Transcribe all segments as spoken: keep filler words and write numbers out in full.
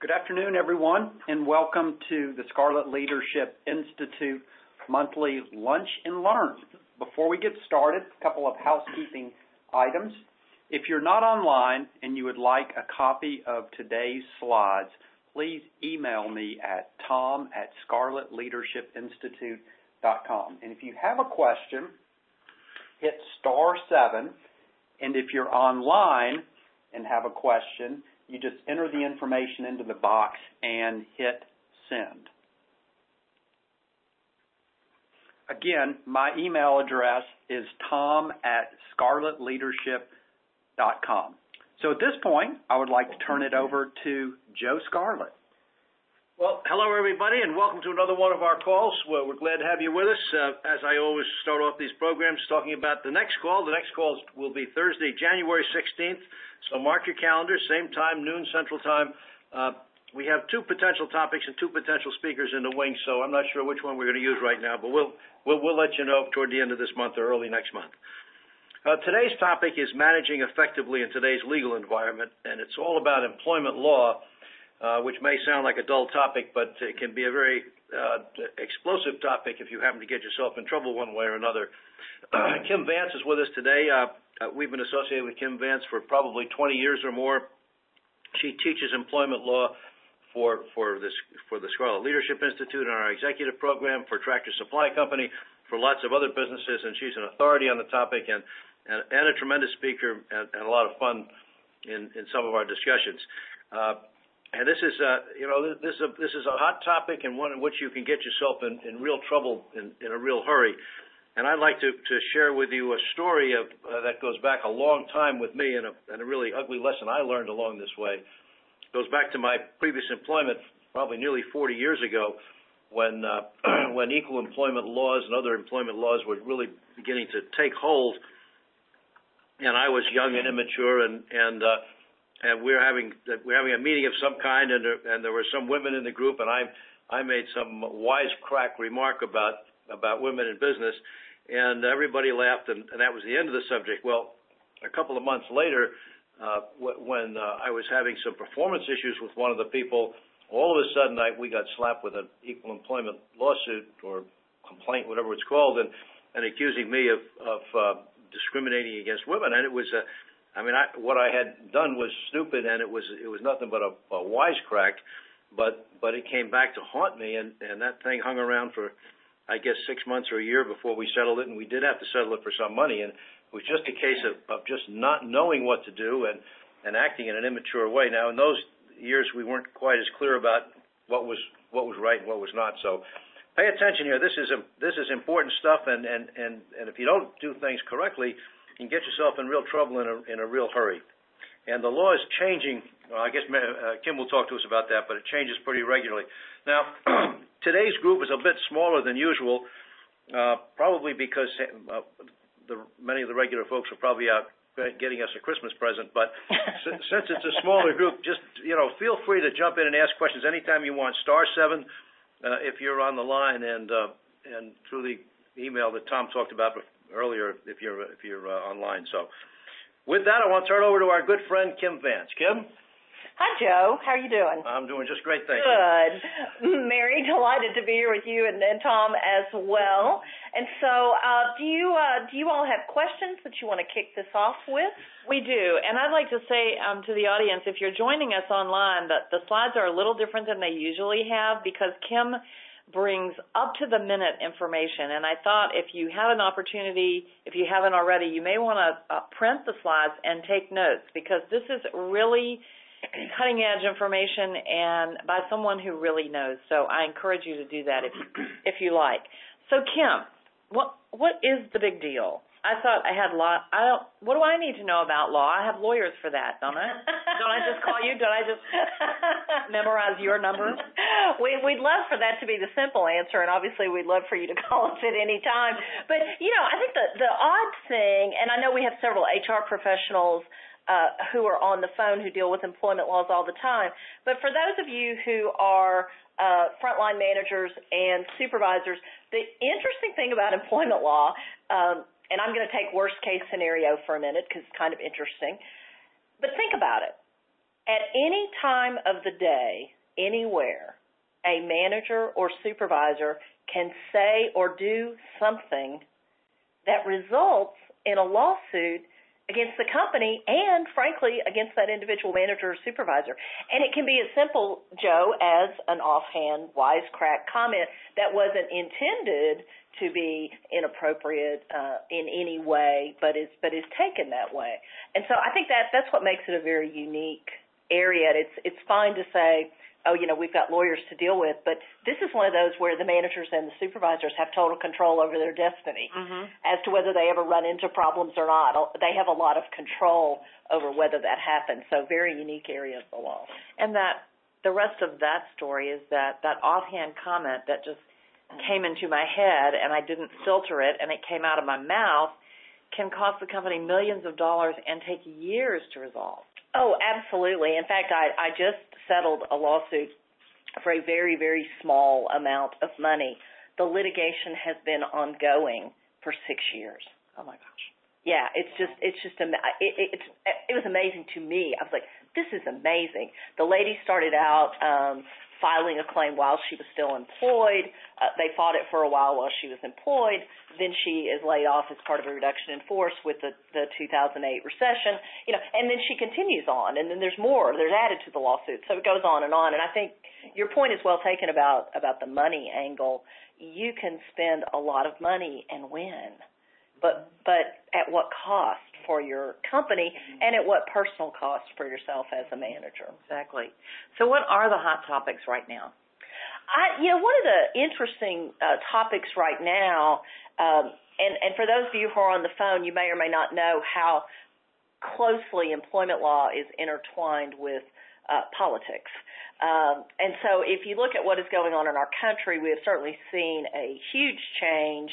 Good afternoon, everyone, and welcome to the Scarlet Leadership Institute monthly Lunch and Learn. Before we get started, a couple of housekeeping items. If you're not online and you would like a copy of today's slides, please email me at tom at scarlet leadership institute dot com. And if you have a question, hit star seven. And if you're online and have a question, you just enter the information into the box and hit send. Again, my email address is tom at scarlet leadership dot com. So at this point, I would like to turn it over to Joe Scarlett. Well, hello, everybody, and welcome to another one of our calls. Well, we're glad to have you with us. Uh, as I always start off these programs talking about the next call. The next call will be Thursday, January sixteenth. So mark your calendar, same time, noon Central Time. Uh, we have two potential topics and two potential speakers in the wing, so I'm not sure which one we're going to use right now, but we'll, we'll, we'll let you know toward the end of this month or early next month. Uh, today's topic is managing effectively in today's legal environment, and it's all about employment law, uh, which may sound like a dull topic, but it can be a very uh, explosive topic if you happen to get yourself in trouble one way or another. Kim Vance is with us today. Uh, uh, we've been associated with Kim Vance for probably twenty years or more. She teaches employment law for for this for the Scarlet Leadership Institute and our executive program, for Tractor Supply Company, for lots of other businesses, and she's an authority on the topic and and, and a tremendous speaker and, and a lot of fun in, in some of our discussions. Uh, and this is uh, you know this is a, this is a hot topic and one in which you can get yourself in, in real trouble in, in a real hurry. And I'd like to, to share with you a story of uh, that goes back a long time with me and a, and a really ugly lesson I learned along this way. It goes back to my previous employment, probably nearly forty years ago, when uh, when equal employment laws and other employment laws were really beginning to take hold. And I was young and immature, and and uh, and we were having we were having a meeting of some kind, and there, and there were some women in the group, and I I made some wisecrack remark about about women in business, and everybody laughed, and, and that was the end of the subject. Well, a couple of months later, uh, w- when uh, I was having some performance issues with one of the people, all of a sudden I, we got slapped with an equal employment lawsuit or complaint, whatever it's called, and, and accusing me of, of uh, discriminating against women. And it was, uh, I mean, I, what I had done was stupid, and it was it was nothing but a, a wisecrack, but but it came back to haunt me, and, and that thing hung around for, I guess, six months or a year before we settled it, and we did have to settle it for some money. And it was just a case of, of just not knowing what to do and, and acting in an immature way. Now, in those years, we weren't quite as clear about what was what was right and what was not. So pay attention here. This is a, this is important stuff, and, and, and, and if you don't do things correctly, you can get yourself in real trouble in a, in a real hurry. And the law is changing. Well, I guess uh, Kim will talk to us about that, but it changes pretty regularly. Now, today's group is a bit smaller than usual, uh, probably because uh, the, many of the regular folks are probably out getting us a Christmas present. But s- since it's a smaller group, just you know, feel free to jump in and ask questions anytime you want. Star seven uh, if you're on the line, and uh, and through the email that Tom talked about earlier if you're if you're uh, online. So. With that, I want to turn over to our good friend, Kim Vance. Kim? Hi, Joe. How are you doing? I'm doing just great, thank good. you. Good. Mary, delighted to be here with you and, and Tom as well. And so uh, do you uh, do you all have questions that you want to kick this off with? We do. And I'd like to say um, to the audience, if you're joining us online, that the slides are a little different than they usually have because Kim brings up-to-the-minute information. And I thought if you have an opportunity, if you haven't already, you may want to uh, print the slides and take notes because this is really cutting-edge information and by someone who really knows. So I encourage you to do that if you, if you like. So, Kim, what what is the big deal? I thought I had law. I don't. What do I need to know about law? I have lawyers for that, don't I? Don't I just call you? Don't I just memorize your number? We, we'd love for that to be the simple answer, and obviously we'd love for you to call us at any time. But you know, I think the the odd thing, and I know we have several H R professionals uh, who are on the phone who deal with employment laws all the time. But for those of you who are uh, frontline managers and supervisors, the interesting thing about employment law. Um, And I'm going to take worst case scenario for a minute because it's kind of interesting. But think about it. At any time of the day, anywhere, a manager or supervisor can say or do something that results in a lawsuit against the company and, frankly, against that individual manager or supervisor. And it can be as simple, Joe, as an offhand wisecrack comment that wasn't intended to be inappropriate uh, in any way, but is but is taken that way. And so I think that that's what makes it a very unique area. It's it's fine to say, oh, you know, we've got lawyers to deal with, but this is one of those where the managers and the supervisors have total control over their destiny mm-hmm. as to whether they ever run into problems or not. They have a lot of control over whether that happens. So very unique area of the law. And that the rest of that story is that that offhand comment that just came into my head and I didn't filter it and it came out of my mouth can cost the company millions of dollars and take years to resolve. Oh, absolutely. In fact, I, I just settled a lawsuit for a very, very small amount of money. The litigation has been ongoing for six years. Oh my gosh. Yeah, it's just, it's just, it, it, it's, it was amazing to me. I was like, this is amazing. The lady started out um, filing a claim while she was still employed. Uh, they fought it for a while while she was employed. Then she is laid off as part of a reduction in force with the, the two thousand eight recession. You know, and then she continues on, and then there's more. There's added to the lawsuit, so it goes on and on. And I think your point is well taken about about the money angle. You can spend a lot of money and win, but but at what cost for your company and at what personal cost for yourself as a manager? Exactly. So what are the hot topics right now? I, you know, one of the interesting uh, topics right now, um, and, and for those of you who are on the phone, you may or may not know how closely employment law is intertwined with uh, politics. Um, and so if you look at what is going on in our country, we have certainly seen a huge change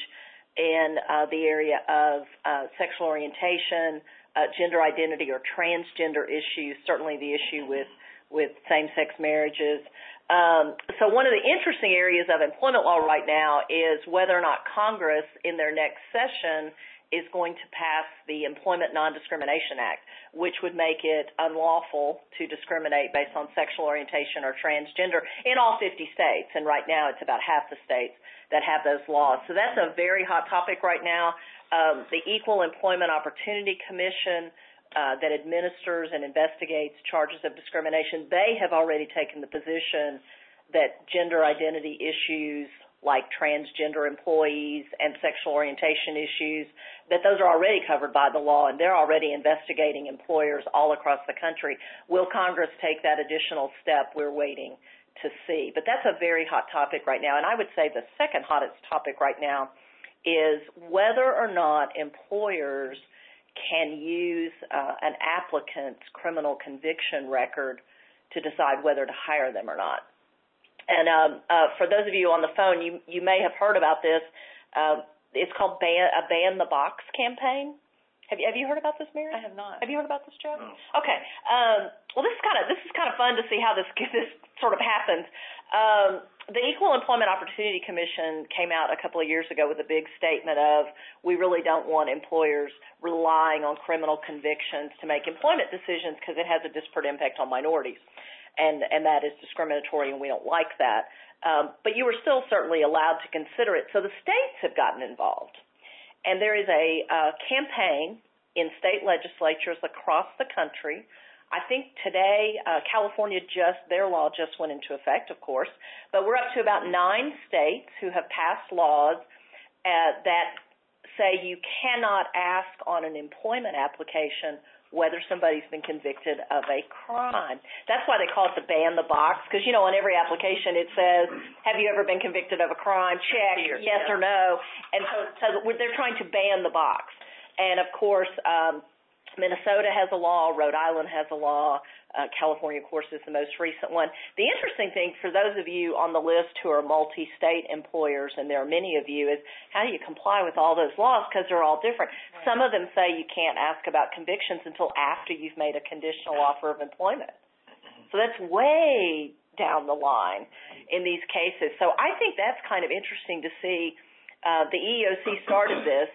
in uh, the area of uh, sexual orientation, uh, gender identity, or transgender issues, certainly the issue with, with same-sex marriages. Um, so one of the interesting areas of employment law right now is whether or not Congress in their next session is going to pass the Employment Non-Discrimination Act, which would make it unlawful to discriminate based on sexual orientation or transgender in all fifty states. And right now it's about half the states that have those laws. So that's a very hot topic right now. Um, the Equal Employment Opportunity Commission uh, that administers and investigates charges of discrimination, they have already taken the position that gender identity issues like transgender employees and sexual orientation issues, that those are already covered by the law, and they're already investigating employers all across the country. Will Congress take that additional step? We're waiting to see. But that's a very hot topic right now, and I would say the second hottest topic right now is whether or not employers can use uh, an applicant's criminal conviction record to decide whether to hire them or not. And um, uh, for those of you on the phone, you you may have heard about this. Uh, it's called ban, a Ban the Box campaign. Have you have you heard about this, Mary? I have not. Have you heard about this, Joe? No. Okay. Um, well, this is kind of this is kind of fun to see how this this sort of happens. Um, the Equal Employment Opportunity Commission came out a couple of years ago with a big statement of we really don't want employers relying on criminal convictions to make employment decisions because it has a disparate impact on minorities. And, and that is discriminatory, and we don't like that. Um, but you were still certainly allowed to consider it. So the states have gotten involved. And there is a uh, campaign in state legislatures across the country. I think today uh, California just, their law just went into effect, of course. But we're up to about nine states who have passed laws uh, that say you cannot ask on an employment application whether somebody's been convicted of a crime. That's why they call it the Ban the Box, because, you know, on every application it says, have you ever been convicted of a crime? Check, yes yeah. or no. And so, so they're trying to ban the box. And, of course, um, Minnesota has a law, Rhode Island has a law, uh, California, of course, is the most recent one. The interesting thing for those of you on the list who are multi-state employers, and there are many of you, is how do you comply with all those laws because they're all different. Right. Some of them say you can't ask about convictions until after you've made a conditional offer of employment. So that's way down the line in these cases. So I think that's kind of interesting to see. Uh, the E E O C started this.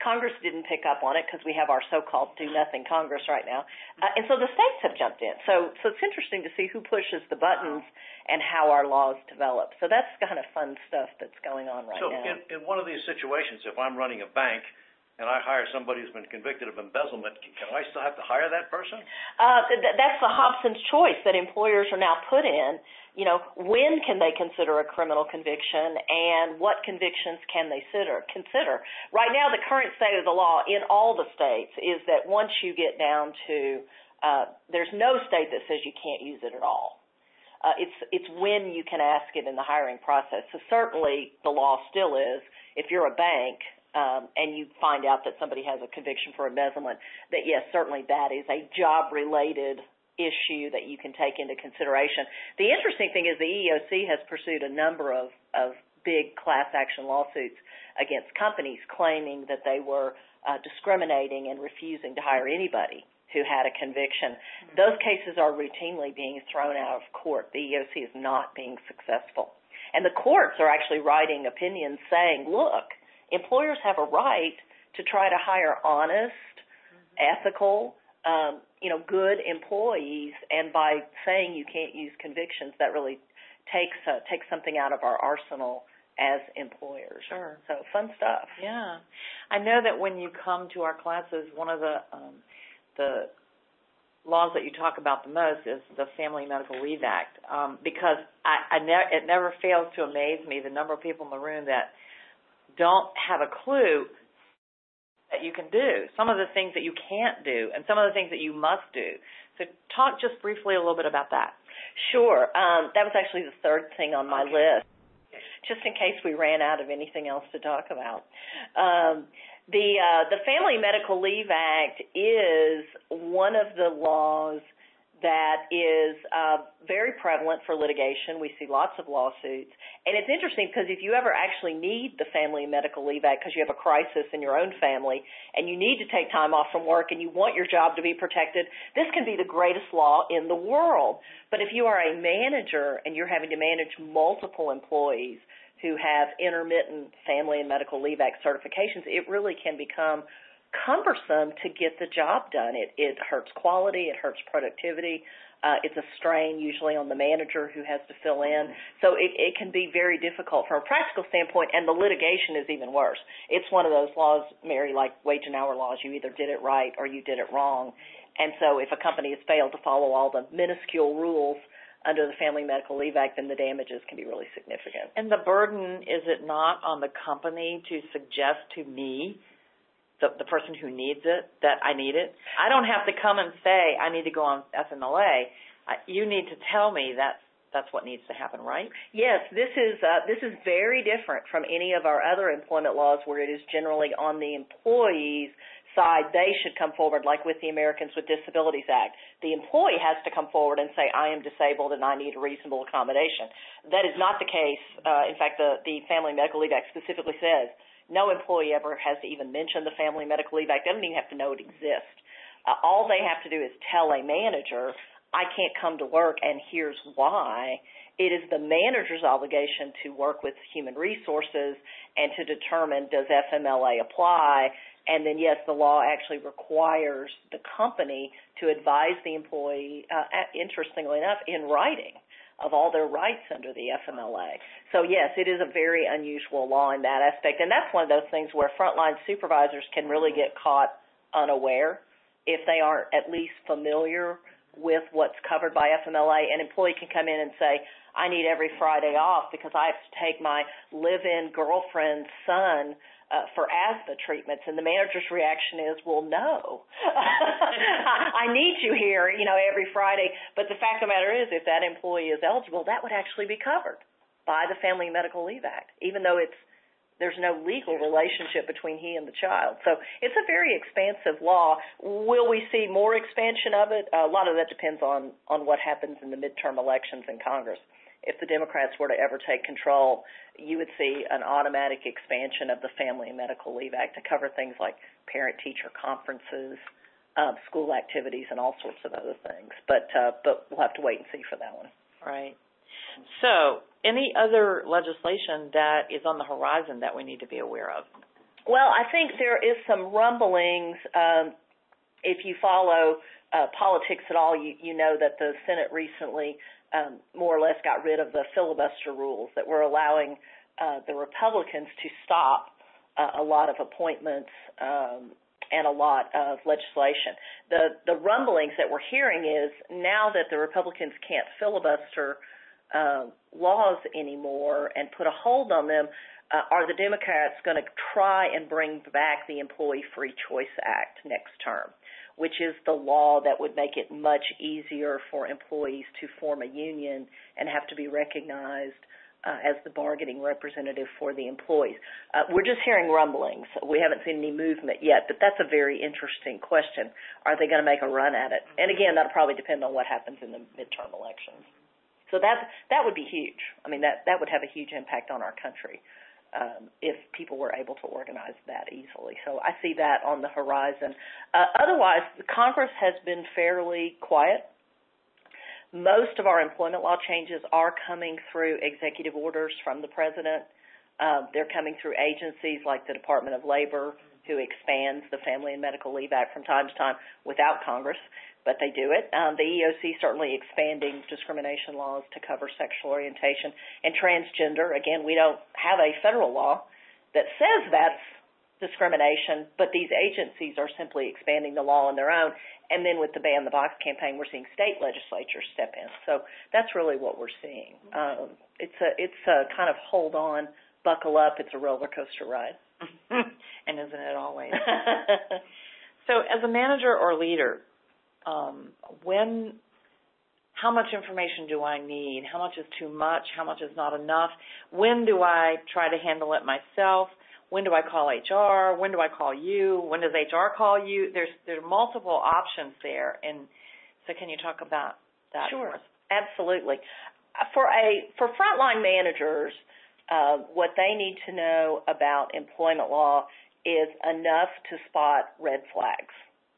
Congress didn't pick up on it because we have our so-called do-nothing Congress right now. Uh, and so the states have jumped in. So so it's interesting to see who pushes the buttons and how our laws develop. So that's kind of fun stuff that's going on right so now. So in, in one of these situations, if I'm running a bank and I hire somebody who's been convicted of embezzlement, can I still have to hire that person? Uh, th- that's the Hobson's choice that employers are now put in. You know, when can they consider a criminal conviction and what convictions can they consider? consider? Right now, the current state of the law in all the states is that once you get down to, uh, there's no state that says you can't use it at all. Uh, it's it's when you can ask it in the hiring process. So certainly the law still is, if you're a bank, Um, and you find out that somebody has a conviction for embezzlement, that yes, certainly that is a job-related issue that you can take into consideration. The interesting thing is the E E O C has pursued a number of, of big class action lawsuits against companies claiming that they were uh, discriminating and refusing to hire anybody who had a conviction. Mm-hmm. Those cases are routinely being thrown out of court. The E E O C is not being successful. And the courts are actually writing opinions saying, look, employers have a right to try to hire honest, mm-hmm. ethical, um, you know, good employees, and by saying you can't use convictions, that really takes uh, takes something out of our arsenal as employers. Sure. So fun stuff. Yeah, I know that when you come to our classes, one of the um, the laws that you talk about the most is the Family Medical Leave Act, um, because I, I ne- it never fails to amaze me the number of people in the room that don't have a clue that you can do, some of the things that you can't do, and some of the things that you must do. So talk just briefly a little bit about that. Sure. Um, that was actually the third thing on my okay. list, just in case we ran out of anything else to talk about. Um, the, uh, the Family Medical Leave Act is one of the laws that is uh, very prevalent for litigation. We see lots of lawsuits. And it's interesting because if you ever actually need the Family Medical Leave Act because you have a crisis in your own family and you need to take time off from work and you want your job to be protected, this can be the greatest law in the world. But if you are a manager and you're having to manage multiple employees who have intermittent Family and Medical Leave Act certifications, it really can become cumbersome to get the job done. It, it hurts quality. It hurts productivity. Uh, it's a strain usually on the manager who has to fill in. So it, it can be very difficult from a practical standpoint, and the litigation is even worse. It's one of those laws, Mary, like wage and hour laws. You either did it right or you did it wrong. And so if a company has failed to follow all the minuscule rules under the Family Medical Leave Act, then the damages can be really significant. And the burden, is it not on the company to suggest to me, The, the person who needs it, that I need it? I don't have to come and say I need to go on F M L A. I, you need to tell me that that's what needs to happen, right? Yes, this is uh, this is very different from any of our other employment laws where it is generally on the employee's side. They should come forward, like with the Americans with Disabilities Act. The employee has to come forward and say, I am disabled and I need a reasonable accommodation. That is not the case. Uh, in fact, the, the Family Medical Leave Act specifically says no employee ever has to even mention the Family Medical Leave Act. They don't even have to know it exists. Uh, all they have to do is tell a manager, I can't come to work, and here's why. It is the manager's obligation to work with human resources and to determine, does F M L A apply? And then, yes, the law actually requires the company to advise the employee, uh, interestingly enough, in writing, of all their rights under the F M L A. So, yes, it is a very unusual law in that aspect. And that's one of those things where frontline supervisors can really get caught unaware if they aren't at least familiar with what's covered by F M L A. An employee can come in and say, I need every Friday off because I have to take my live-in girlfriend's son Uh, for asthma treatments, and the manager's reaction is, well, no. I need you here, you know, every Friday. But the fact of the matter is, if that employee is eligible, that would actually be covered by the Family Medical Leave Act, even though it's there's no legal relationship between he and the child. So it's a very expansive law. Will we see more expansion of it? A lot of that depends on, on what happens in the midterm elections in Congress. If the Democrats were to ever take control, you would see an automatic expansion of the Family and Medical Leave Act to cover things like parent-teacher conferences, uh, school activities, and all sorts of other things. But uh, but we'll have to wait and see for that one. Right. So any other legislation that is on the horizon that we need to be aware of? Well, I think there is some rumblings. Um, if you follow uh, politics at all, you, you know that the Senate recently um, more or less got rid of the filibuster rules that were allowing uh, the Republicans to stop uh, a lot of appointments um, and a lot of legislation. The, the rumblings that we're hearing is now that the Republicans can't filibuster uh, laws anymore and put a hold on them, Uh, are the Democrats going to try and bring back the Employee Free Choice Act next term, which is the law that would make it much easier for employees to form a union and have to be recognized uh, as the bargaining representative for the employees? Uh, we're just hearing rumblings. We haven't seen any movement yet, but that's a very interesting question. Are they going to make a run at it? And again, that'll probably depend on what happens in the midterm elections. So that, that would be huge. I mean, that, that would have a huge impact on our country. Um, if people were able to organize that easily. So I see that on the horizon. Uh, otherwise, Congress has been fairly quiet. Most of our employment law changes are coming through executive orders from the President. Uh, they're coming through agencies like the Department of Labor, who expands the Family and Medical Leave Act from time to time without Congress, but they do it. Um, the E E O C certainly expanding discrimination laws to cover sexual orientation and transgender. Again, we don't have a federal law that says that's discrimination, but these agencies are simply expanding the law on their own. And then with the Ban the Box campaign, we're seeing state legislatures step in. So that's really what we're seeing. Um, it's a it's a kind of hold on, buckle up. It's a roller coaster ride. And isn't it always? So as a manager or leader, um, when, how much information do I need? How much is too much? How much is not enough? When do I try to handle it myself? When do I call H R? When do I call you? When does H R call you? There's there are multiple options there, and so can you talk about that? Sure, for us? Absolutely. For a for frontline managers, uh, what they need to know about employment law is enough to spot red flags,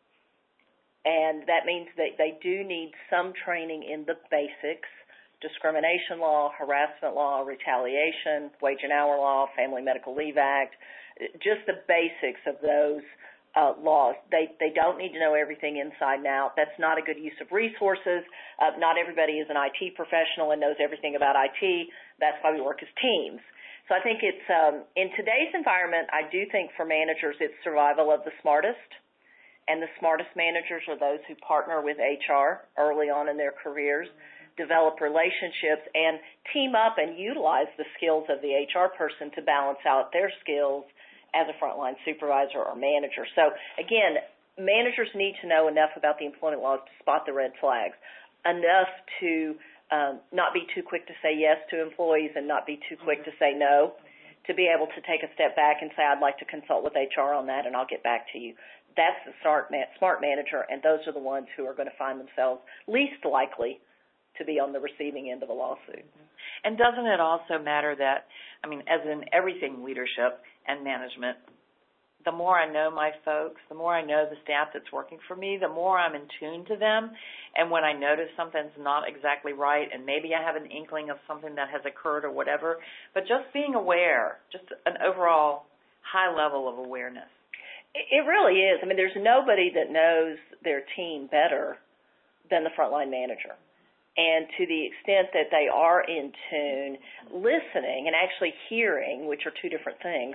and that means that they do need some training in the basics. Discrimination law, harassment law, retaliation, wage and hour law, Family Medical Leave Act, just the basics of those uh, laws. They they don't need to know everything inside and out. That's not a good use of resources. Uh, not everybody is an I T professional and knows everything about I T. That's why we work as teams. So I think it's, um, in today's environment, I do think for managers it's survival of the smartest. And the smartest managers are those who partner with H R early on in their careers, develop relationships, and team up and utilize the skills of the H R person to balance out their skills as a frontline supervisor or manager. So, again, managers need to know enough about the employment laws to spot the red flags, enough to um, not be too quick to say yes to employees and not be too quick to say no, to be able to take a step back and say, I'd like to consult with H R on that and I'll get back to you. That's the smart, man- smart manager, and those are the ones who are going to find themselves least likely to be on the receiving end of a lawsuit. And doesn't it also matter that, I mean, as in everything leadership and management, the more I know my folks, the more I know the staff that's working for me, the more I'm in tune to them. And when I notice something's not exactly right and maybe I have an inkling of something that has occurred or whatever, but just being aware, just an overall high level of awareness. It really is. I mean, there's nobody that knows their team better than the frontline manager. And to the extent that they are in tune, listening and actually hearing, which are two different things.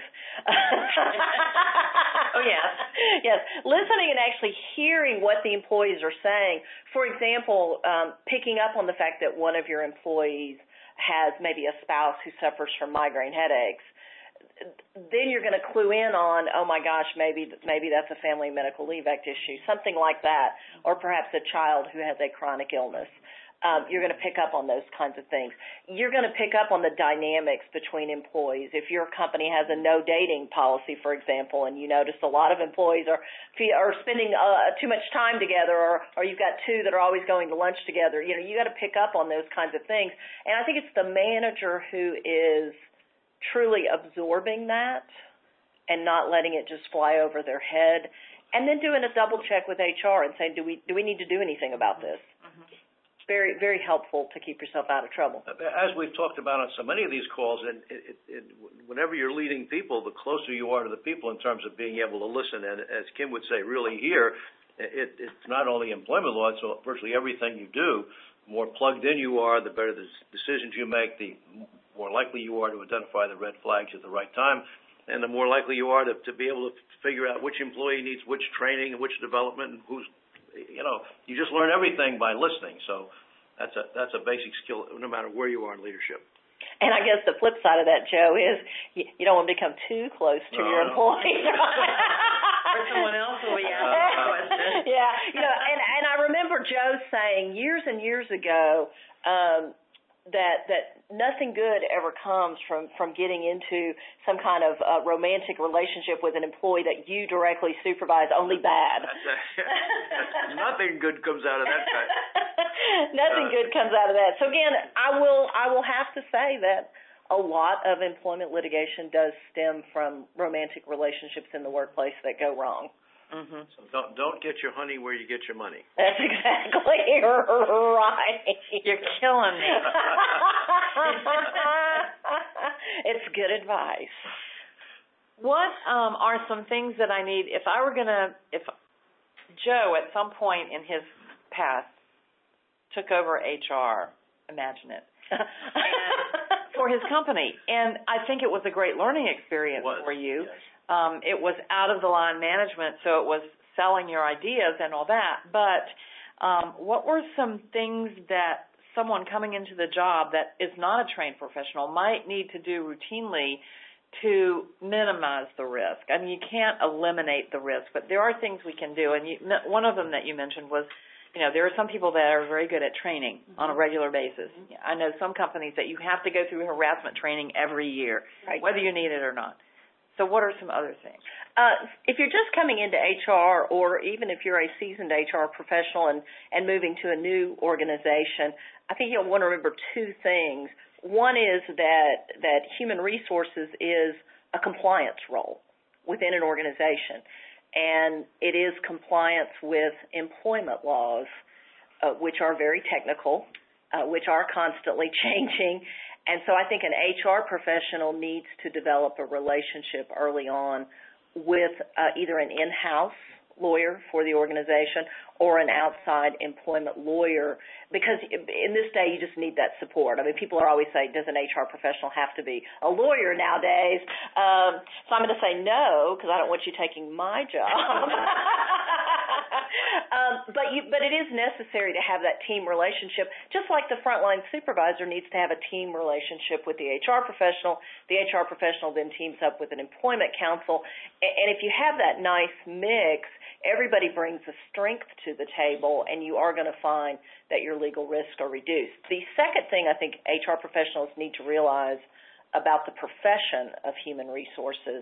Oh, yes. Yes, listening and actually hearing what the employees are saying. For example, um, picking up on the fact that one of your employees has maybe a spouse who suffers from migraine headaches. Then you're going to clue in on, oh, my gosh, maybe maybe that's a Family Medical Leave Act issue, something like that, or perhaps a child who has a chronic illness. Um, you're going to pick up on those kinds of things. You're going to pick up on the dynamics between employees. If your company has a no dating policy, for example, and you notice a lot of employees are are spending uh, too much time together, or, or you've got two that are always going to lunch together, you know, you got to pick up on those kinds of things. And I think it's the manager who is truly absorbing that and not letting it just fly over their head, and then doing a double check with H R and saying, do we do we need to do anything about this? Mm-hmm. very, very helpful to keep yourself out of trouble. As we've talked about on so many of these calls, and it, it, it, whenever you're leading people, the closer you are to the people in terms of being able to listen. And as Kim would say, really here, it, it's not only employment law, it's virtually everything you do. The more plugged in you are, the better the decisions you make, the more likely you are to identify the red flags at the right time, and the more likely you are to, to be able to figure out which employee needs which training and which development and who's, you know, you just learn everything by listening. So that's a that's a basic skill no matter where you are in leadership. And I guess the flip side of that, Joe, is you, you don't want to become too close to no, your no. employees. Or someone else will be asking a question. Yeah, you know, and, and I remember Joe saying years and years ago um, that that nothing good ever comes from, from getting into some kind of uh, romantic relationship with an employee that you directly supervise, only bad. Nothing good comes out of that. Nothing uh, good comes out of that. So again, I will I will have to say that a lot of employment litigation does stem from romantic relationships in the workplace that go wrong. Mm-hmm. So don't don't get your honey where you get your money. That's exactly right. You're killing me. It's good advice. What um, are some things that I need if I were gonna if Joe at some point in his past took over H R, imagine it, for his company, and I think it was a great learning experience for you. Yes. Um, it was out-of-the-line management, so it was selling your ideas and all that. But um, what were some things that someone coming into the job that is not a trained professional might need to do routinely to minimize the risk? I mean, you can't eliminate the risk, but there are things we can do. And you, one of them that you mentioned was, you know, there are some people that are very good at training mm-hmm. on a regular basis. Mm-hmm. I know some companies that you have to go through harassment training every year, right. whether you need it or not. So what are some other things? Uh, if you're just coming into H R, or even if you're a seasoned H R professional and, and moving to a new organization, I think you'll want to remember two things. One is that, that human resources is a compliance role within an organization, and it is compliance with employment laws, uh, which are very technical, uh, which are constantly changing. And so I think an H R professional needs to develop a relationship early on with uh, either an in-house lawyer for the organization or an outside employment lawyer, because in this day you just need that support. I mean, people are always saying, does an H R professional have to be a lawyer nowadays? Um, so I'm going to say no, because I don't want you taking my job. um, but you, but it is necessary to have that team relationship, just like the frontline supervisor needs to have a team relationship with the H R professional. The H R professional then teams up with an employment counsel, and, and if you have that nice mix, everybody brings a strength to the table, and you are going to find that your legal risks are reduced. The second thing I think H R professionals need to realize about the profession of human resources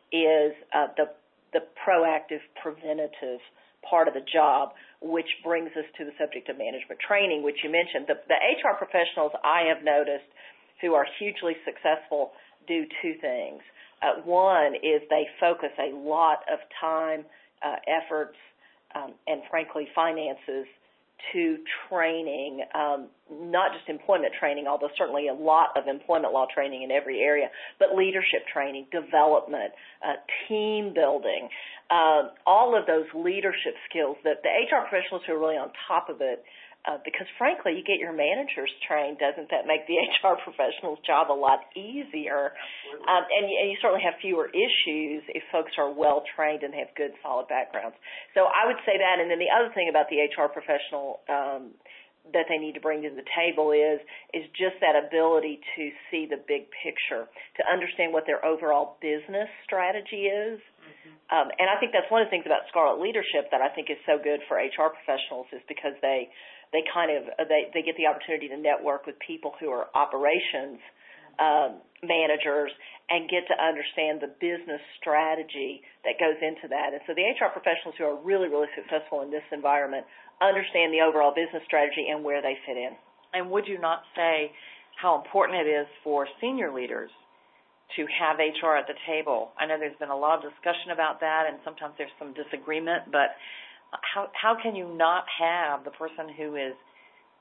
is uh, the the proactive, preventative part of the job, which brings us to the subject of management training, which you mentioned. The, the H R professionals I have noticed who are hugely successful do two things. Uh, one is they focus a lot of time, uh, efforts, um, and frankly finances to training, um, not just employment training, although certainly a lot of employment law training in every area, but leadership training, development, uh, team building, uh, all of those leadership skills that the H R professionals who are really on top of it, uh, because frankly, you get your managers trained, doesn't that make the H R professional's job a lot easier? Um, and, you, and you certainly have fewer issues if folks are well trained and have good, solid backgrounds. So I would say that. And then the other thing about the H R professional um, that they need to bring to the table is is just that ability to see the big picture, to understand what their overall business strategy is. Mm-hmm. Um, and I think that's one of the things about Scarlet Leadership that I think is so good for H R professionals, is because they they kind of they, they get the opportunity to network with people who are operations um, managers and get to understand the business strategy that goes into that. And so the H R professionals who are really, really successful in this environment understand the overall business strategy and where they fit in. And would you not say how important it is for senior leaders to have H R at the table? I know there's been a lot of discussion about that, and sometimes there's some disagreement, but how how can you not have the person who is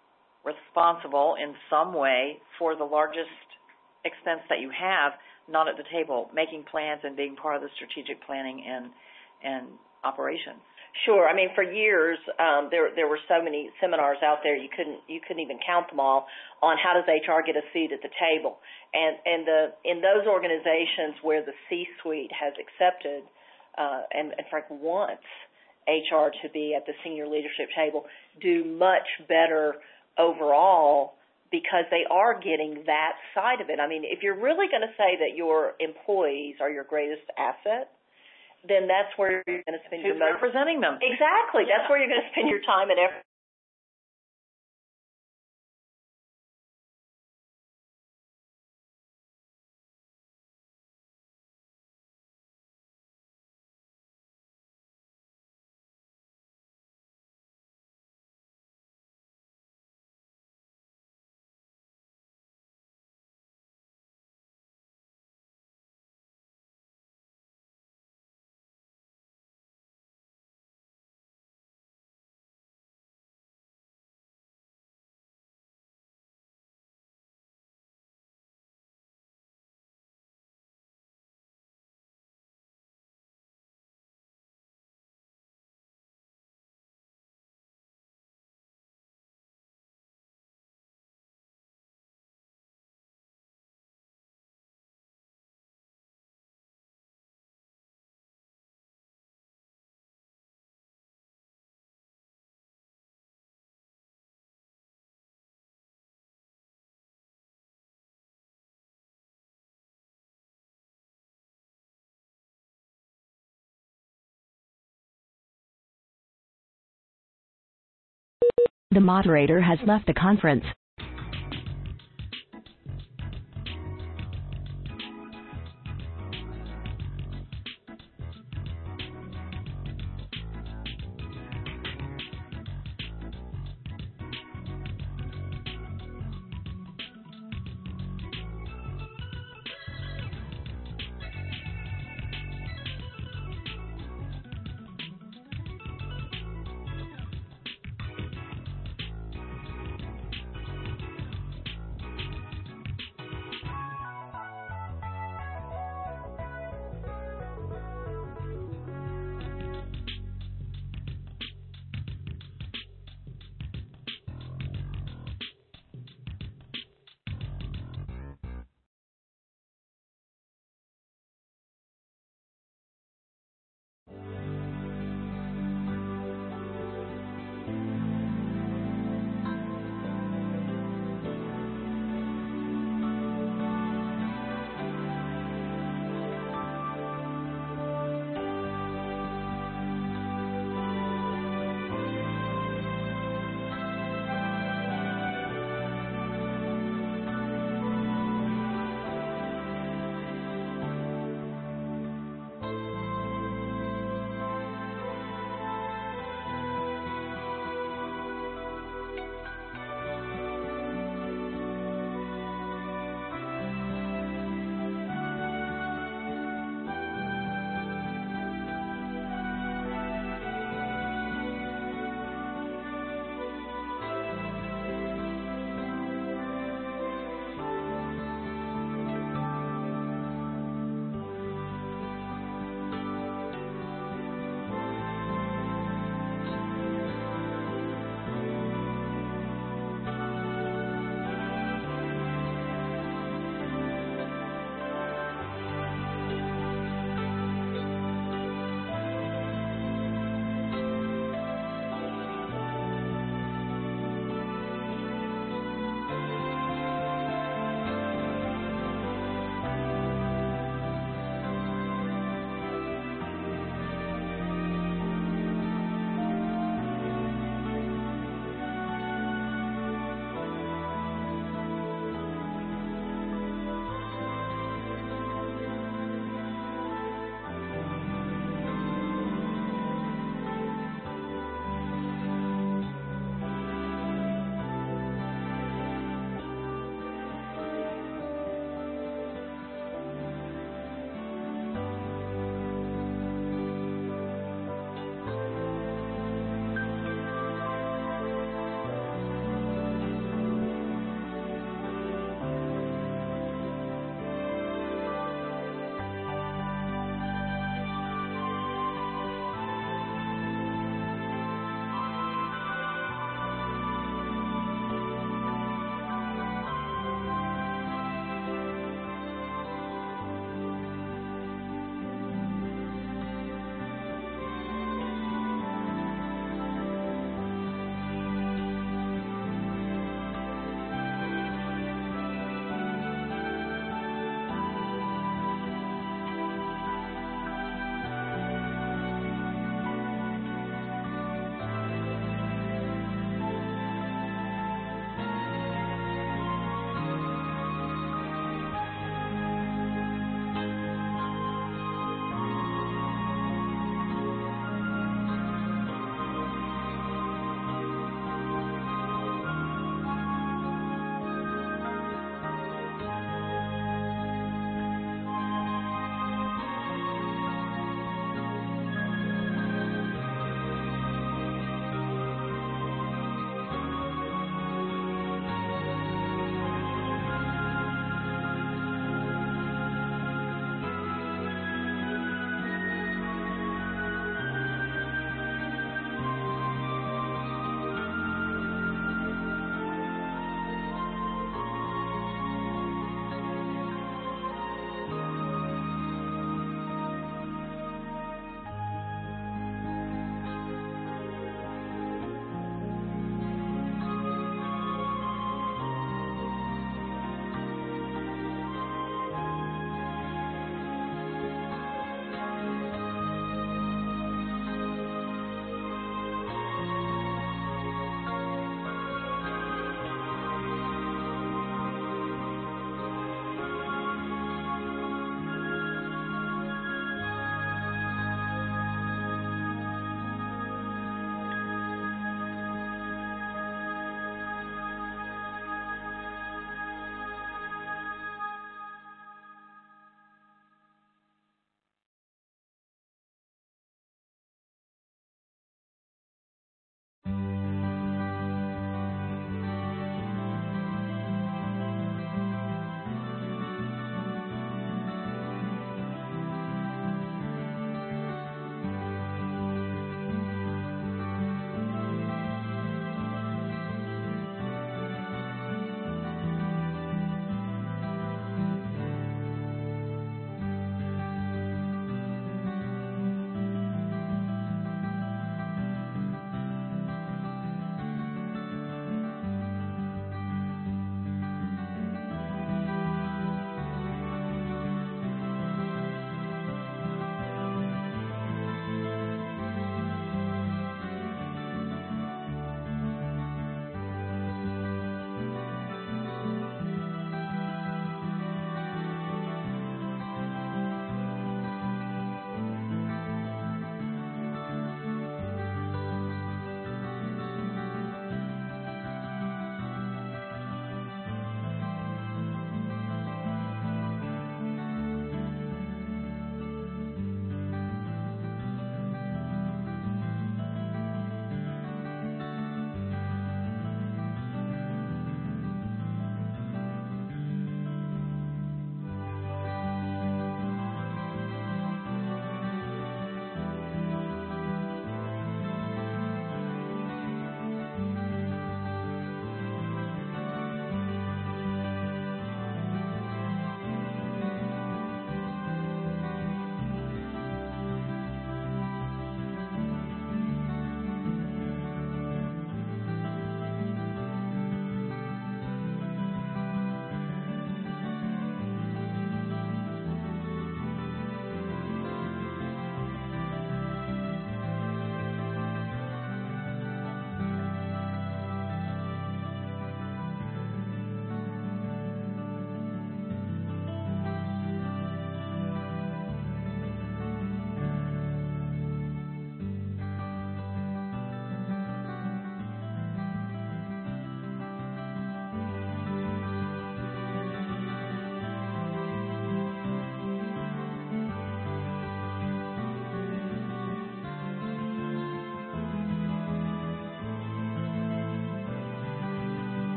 responsible in some way for the largest expense that you have, not at the table, making plans and being part of the strategic planning and and operations. Sure. I mean, for years, um, there there were so many seminars out there you couldn't you couldn't even count them all on how does H R get a seat at the table. And and the in those organizations where the C-suite has accepted uh, and, and frankly wants H R to be at the senior leadership table, do much better overall because they are getting that side of it. I mean, if you're really going to say that your employees are your greatest asset, then that's where you're going to spend Who's your most representing them. Exactly. Yeah. That's where you're going to spend your time and effort. The moderator has left the conference.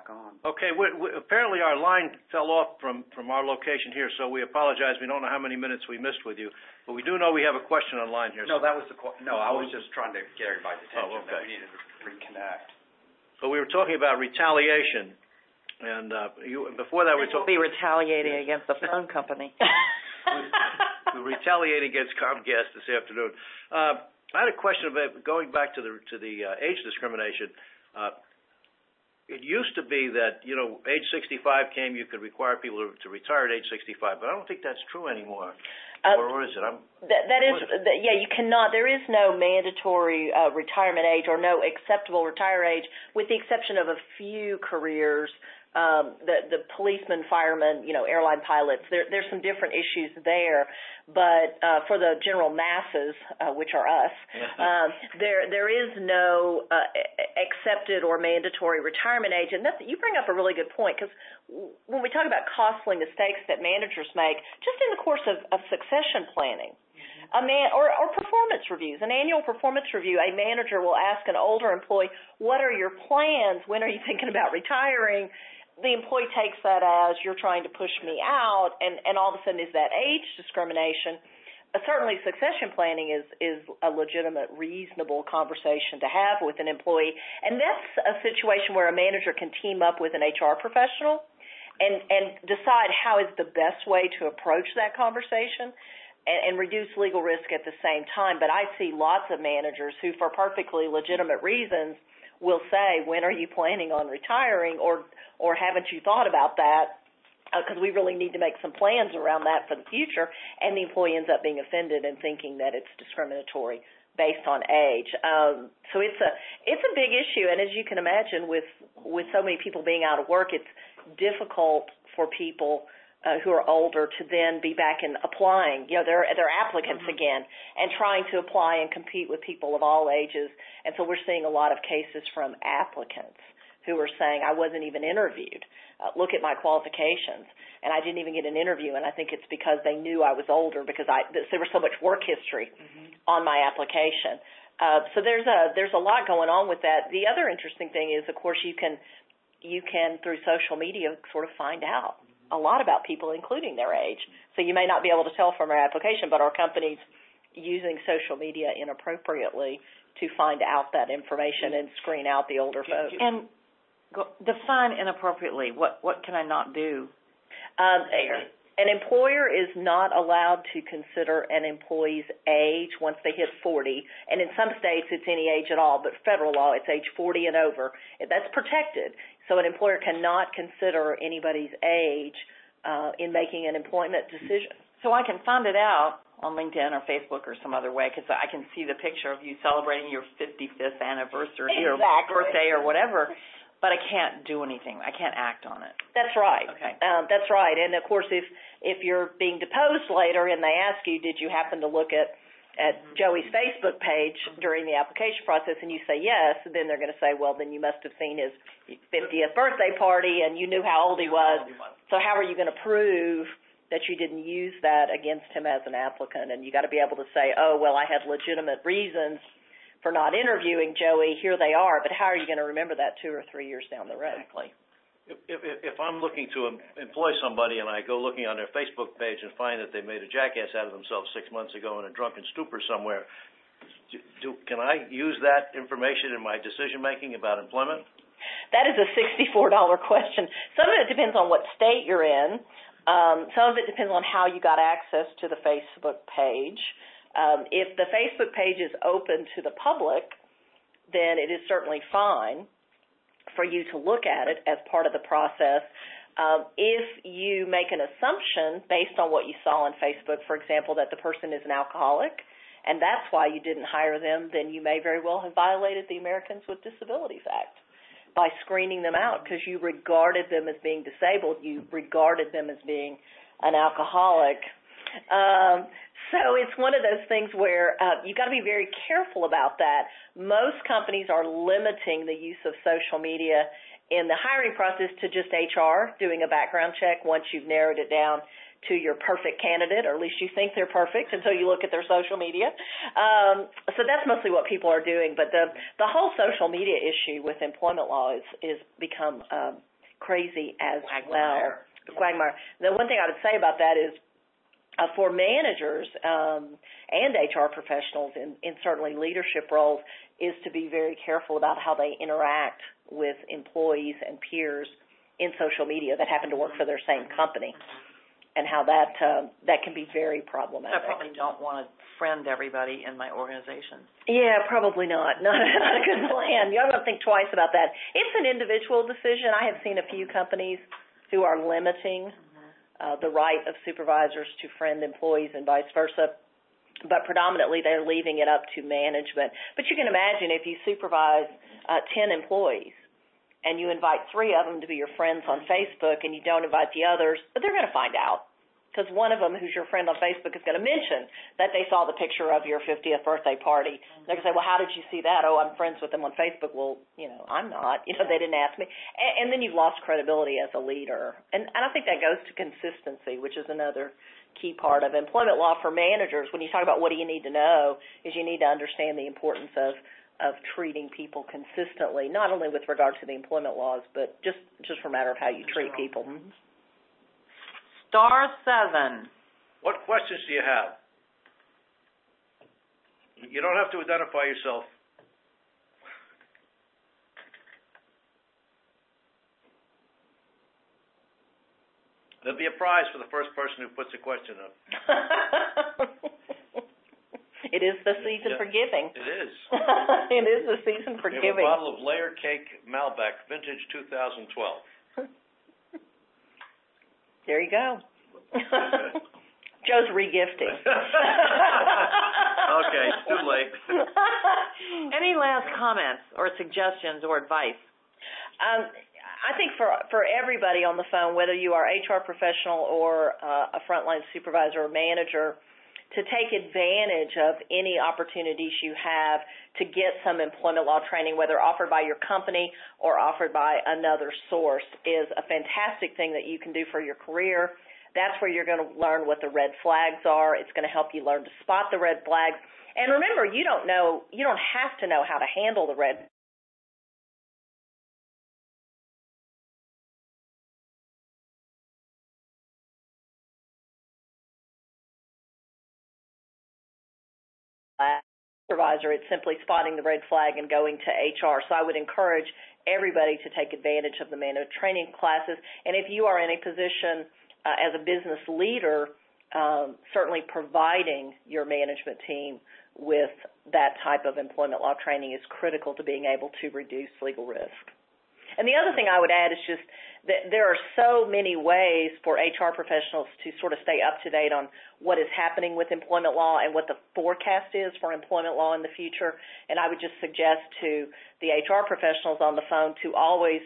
back on. Okay, we, we, apparently our line fell off from, from our location here, so we apologize. We don't know how many minutes we missed with you, but we do know we have a question online here. No, that was the qu- no. I was just trying to get everybody's attention Oh, okay. that we needed to reconnect. So we were talking about retaliation, and uh, you, before that we We'll talked. be retaliating against the phone company. we retaliate against Comcast this afternoon. Uh, I had a question about going back to the to the uh, age discrimination. Uh, It used to be that, you know, age sixty-five came, you could require people to, to retire at age sixty-five, but I don't think that's true anymore. Uh, or, or is it? I'm, that, that is, that, yeah, you cannot, there is no mandatory uh, retirement age or no acceptable retire age, with the exception of a few careers, um, the, the policemen, firemen, you know, airline pilots. There, there's some different issues there, but uh, for the general masses, uh, which are us, um, there there is no uh, accepted or mandatory retirement age. And that's, you bring up a really good point, because when we talk about costly mistakes that managers make, just in the course of, of succession planning, a man or, or performance reviews, an annual performance review, a manager will ask an older employee, what are your plans? When are you thinking about retiring? The employee takes that as, you're trying to push me out, and, and all of a sudden is that age discrimination. Uh, certainly succession planning is, is a legitimate, reasonable conversation to have with an employee, and that's a situation where a manager can team up with an H R professional and, and decide how is the best way to approach that conversation and, and reduce legal risk at the same time. But I see lots of managers who, for perfectly legitimate reasons, will say, when are you planning on retiring, or or haven't you thought about that, because uh, we really need to make some plans around that for the future, and the employee ends up being offended and thinking that it's discriminatory based on age. Um, so it's a it's a big issue, and as you can imagine, with with so many people being out of work, it's difficult for people uh, who are older to then be back and applying. You know, they're they're applicants mm-hmm. again, and trying to apply and compete with people of all ages. And so we're seeing a lot of cases from applicants who are saying, I wasn't even interviewed. Uh, look at my qualifications, and I didn't even get an interview. And I think it's because they knew I was older, because I there was so much work history mm-hmm. on my application. Uh, so there's a there's a lot going on with that. The other interesting thing is, of course, you can you can through social media sort of find out a lot about people, including their age. So you may not be able to tell from our application, but our company's using social media inappropriately to find out that information and screen out the older folks. And Go, define inappropriately. What what can I not do? Um, an employer is not allowed to consider an employee's age once they hit forty, and in some states it's any age at all, but federal law it's age forty and over. That's protected. So an employer cannot consider anybody's age uh, in making an employment decision. So I can find it out on LinkedIn or Facebook or some other way, because I can see the picture of you celebrating your fifty-fifth anniversary exactly. or birthday or whatever. But I can't do anything. I can't act on it. That's right. Okay. Um, that's right. And, of course, if if you're being deposed later and they ask you, did you happen to look at, at mm-hmm. Joey's Facebook page mm-hmm. during the application process, and you say yes, then they're going to say, well, then you must have seen his fiftieth birthday party and you knew how old he was. So how are you going to prove that you didn't use that against him as an applicant? And you got to be able to say, oh, well, I had legitimate reasons for not interviewing Joey, here they are, but how are you going to remember that two or three years down the road? Exactly. If, if, if I'm looking to employ somebody and I go looking on their Facebook page and find that they made a jackass out of themselves six months ago in a drunken stupor somewhere, do, do, can I use that information in my decision-making about employment? That is a sixty-four dollars question. Some of it depends on what state you're in. Um, some of it depends on how you got access to the Facebook page. Um, if the Facebook page is open to the public, then it is certainly fine for you to look at it as part of the process. Um, if you make an assumption based on what you saw on Facebook, for example, that the person is an alcoholic, and that's why you didn't hire them, then you may very well have violated the Americans with Disabilities Act by screening them out because you regarded them as being disabled. You regarded them as being an alcoholic. Um, so it's one of those things where uh, you've got to be very careful about that. Most companies are limiting the use of social media in the hiring process to just H R doing a background check once you've narrowed it down to your perfect candidate, or at least you think they're perfect until you look at their social media. Um, so that's mostly what people are doing. But the the whole social media issue with employment law is is become um, crazy as Quagmire. well. The quagmire. The one thing I would say about that is uh, for managers um, and H R professionals in, in certainly leadership roles is to be very careful about how they interact with employees and peers in social media that happen to work for their same company, and how that uh, that can be very problematic. I probably don't want to friend everybody in my organization. Yeah, probably not. Not, not a good plan. You ought to think twice about that. It's an individual decision. I have seen a few companies who are limiting uh, the right of supervisors to friend employees and vice versa, but predominantly they're leaving it up to management. But you can imagine if you supervise uh, ten employees and you invite three of them to be your friends on Facebook and you don't invite the others, but they're going to find out. Because one of them who's your friend on Facebook is going to mention that they saw the picture of your fiftieth birthday party. They're going to say, well, how did you see that? Oh, I'm friends with them on Facebook. Well, you know, I'm not. You know, they didn't ask me. And, and then you've lost credibility as a leader. And, and I think that goes to consistency, which is another key part of employment law for managers. When you talk about what do you need to know, is you need to understand the importance of, of treating people consistently, not only with regard to the employment laws, but just, just for a matter of how you treat people. Mm-hmm. Star seven. What questions do you have? You don't have to identify yourself. There'll be a prize for the first person who puts a question up. It is the season yeah. for giving. It is. It is the season for we have giving. a bottle of Layer Cake Malbec, vintage two thousand twelve. There you go. Joe's regifting. Okay, it's too late. Any last comments or suggestions or advice? Um, I think for for everybody on the phone, whether you are H R professional or uh, a frontline supervisor or manager, to take advantage of any opportunities you have to get some employment law training, whether offered by your company or offered by another source, is a fantastic thing that you can do for your career. That's where you're going to learn what the red flags are. It's going to help you learn to spot the red flags. And remember, you don't know, you don't have to know how to handle the red supervisor. It's simply spotting the red flag and going to H R. So I would encourage everybody to take advantage of the manager training classes. And if you are in a position uh, as a business leader, um, certainly providing your management team with that type of employment law training is critical to being able to reduce legal risk. And the other thing I would add is just that there are so many ways for H R professionals to sort of stay up to date on what is happening with employment law and what the forecast is for employment law in the future. And I would just suggest to the H R professionals on the phone to always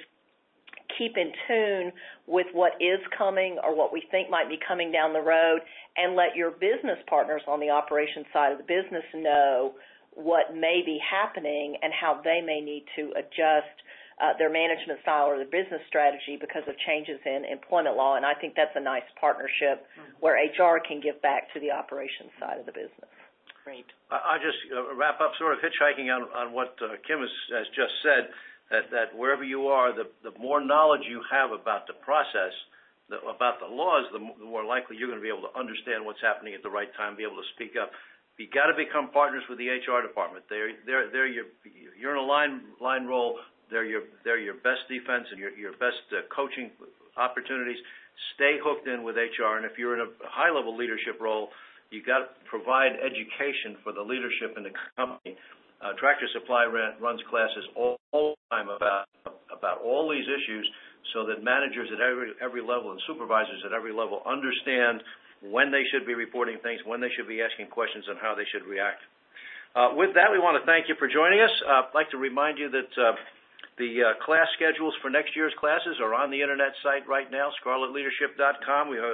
keep in tune with what is coming or what we think might be coming down the road, and let your business partners on the operations side of the business know what may be happening and how they may need to adjust Uh, their management style or their business strategy because of changes in employment law. And I think that's a nice partnership mm-hmm. where H R can give back to the operations side of the business. Great. I'll just uh, wrap up sort of hitchhiking on, on what uh, Kim has, has just said, that, that wherever you are, the, the more knowledge you have about the process, the, about the laws, the more likely you're going to be able to understand what's happening at the right time, be able to speak up. You've got to become partners with the H R department. They're, they're, they're your, you're in a line, line role. They're your they're your best defense and your your best uh, coaching opportunities. Stay hooked in with H R, and if you're in a high level leadership role, you got to provide education for the leadership in the company. Uh, Tractor Supply ran, runs classes all, all the time about about all these issues, so that managers at every every level and supervisors at every level understand when they should be reporting things, when they should be asking questions, and how they should react. Uh, with that, we want to thank you for joining us. Uh, I'd like to remind you that. Uh, The uh, class schedules for next year's classes are on the internet site right now, scarlet leadership dot com. We have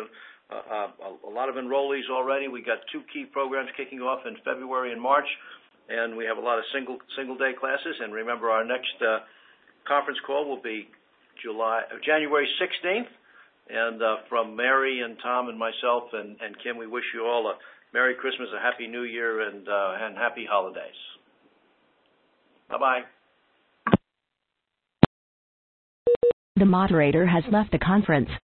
uh, a, a lot of enrollees already. We got two key programs kicking off in February and March, and we have a lot of single single day classes. And remember, our next uh, conference call will be July uh, January sixteenth. And uh, from Mary and Tom and myself and, and Kim, we wish you all a Merry Christmas, a Happy New Year, and uh, and Happy Holidays. Bye bye. The moderator has left the conference.